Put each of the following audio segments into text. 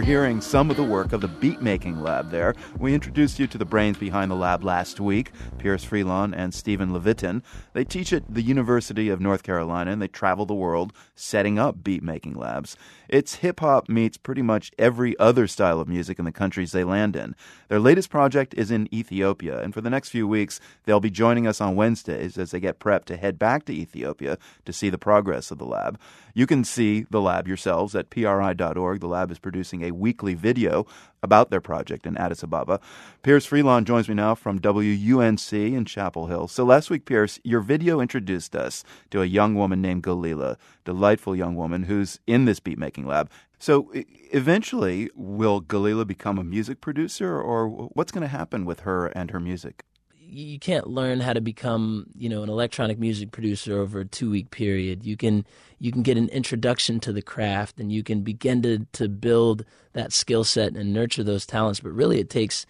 hearing some of the work of the Beatmaking Lab there. We introduced you to the brains behind the lab last week, Pierce Freelon and Stephen Levitin. They teach at the University of North Carolina, and they travel the world setting up beat-making labs. It's hip-hop meets pretty much every other style of music in the countries they land in. Their latest project is in Ethiopia, and for the next few weeks, they'll be joining us on Wednesdays as they get prepped to head back to Ethiopia to see the progress of the lab. You can see the lab yourselves at PRI.org. The lab is producing a weekly video about their project in Addis Ababa. Pierce Freelon joins me now from WUNC in Chapel Hill. So last week, Pierce, your video introduced us to a young woman named Galila, delightful young woman who's in this beatmaking lab. So eventually, will Galila become a music producer, or what's going to happen with her and her music? You can't learn how to become, an electronic music producer over a 2-week period. You can get an introduction to the craft, and you can begin to build that skill set and nurture those talents. But really, it takes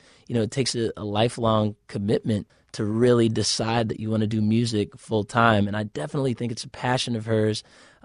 a lifelong commitment to really decide that you want to do music full time. And I definitely think it's a passion of hers.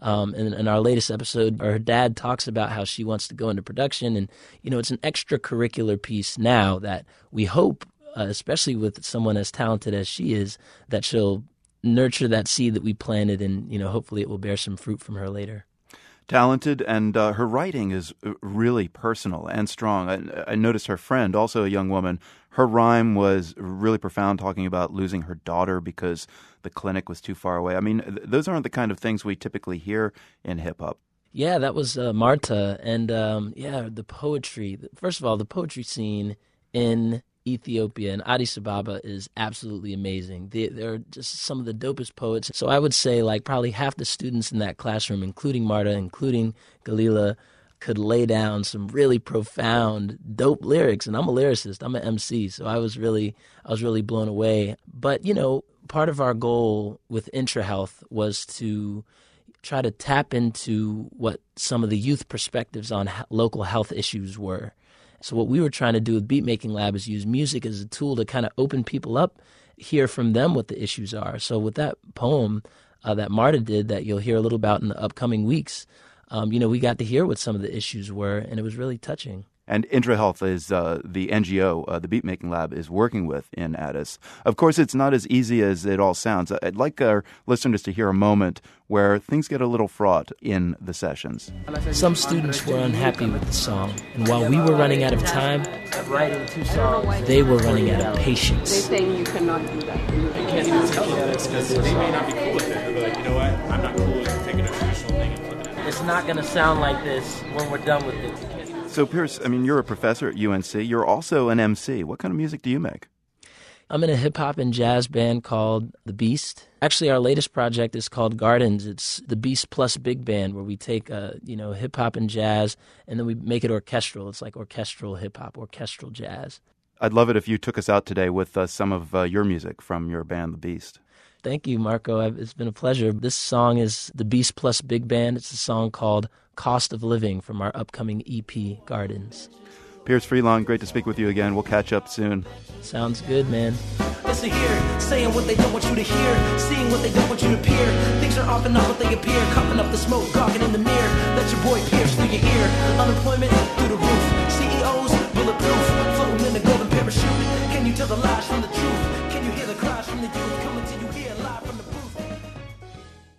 In our latest episode, her dad talks about how she wants to go into production, and it's an extracurricular piece now that we hope, especially with someone as talented as she is, that she'll nurture that seed that we planted, and hopefully it will bear some fruit from her later. Talented, and her writing is really personal and strong. I noticed her friend, also a young woman, her rhyme was really profound, talking about losing her daughter because the clinic was too far away. I mean, those aren't the kind of things we typically hear in hip-hop. Yeah, that was Marta, and the poetry. First of all, the poetry scene in Ethiopia and Addis Ababa is absolutely amazing. They're just some of the dopest poets. So I would say probably half the students in that classroom, including Marta, including Galila, could lay down some really profound, dope lyrics. And I'm a lyricist. I'm an MC, so I was really blown away. But, part of our goal with IntraHealth was to try to tap into what some of the youth perspectives on local health issues were. So what we were trying to do with Beatmaking Lab is use music as a tool to kind of open people up, hear from them what the issues are. So with that poem that Marta did that you'll hear a little about in the upcoming weeks, we got to hear what some of the issues were, and it was really touching. And IntraHealth is the NGO the Beatmaking Lab is working with in Addis. Of course, it's not as easy as it all sounds. I'd like our listeners to hear a moment where things get a little fraught in the sessions. Some students were unhappy with the song, and while we were running out of time of writing 2 songs, they were running out of patience. They're saying you cannot do that. You can't even tell them because they may not be cool with it. They'll be like, you know what, I'm not cool with taking a traditional thing and flipping it. It's not going to sound like this when we're done with it. So, Pierce, you're a professor at UNC. You're also an MC. What kind of music do you make? I'm in a hip-hop and jazz band called The Beast. Actually, our latest project is called Gardens. It's The Beast plus Big Band, where we take, hip-hop and jazz, and then we make it orchestral. It's like orchestral hip-hop, orchestral jazz. I'd love it if you took us out today with some of your music from your band, The Beast. Thank you, Marco. It's been a pleasure. This song is The Beast plus Big Band. It's a song called Cost of Living from our upcoming EP, Gardens. Pierce Freelon, great to speak with you again. We'll catch up soon. Sounds good, man. Listen here, saying what they don't want you to hear, seeing what they don't want you to peer. Things are often not what they appear, coughing up the smoke, gawking in the mirror. Let your boy pierce through your ear. Unemployment through the roof. CEOs bulletproof, floating in a golden parachute. Can you tell the lies from the truth? Can you hear the cries from the youth coming to you here live from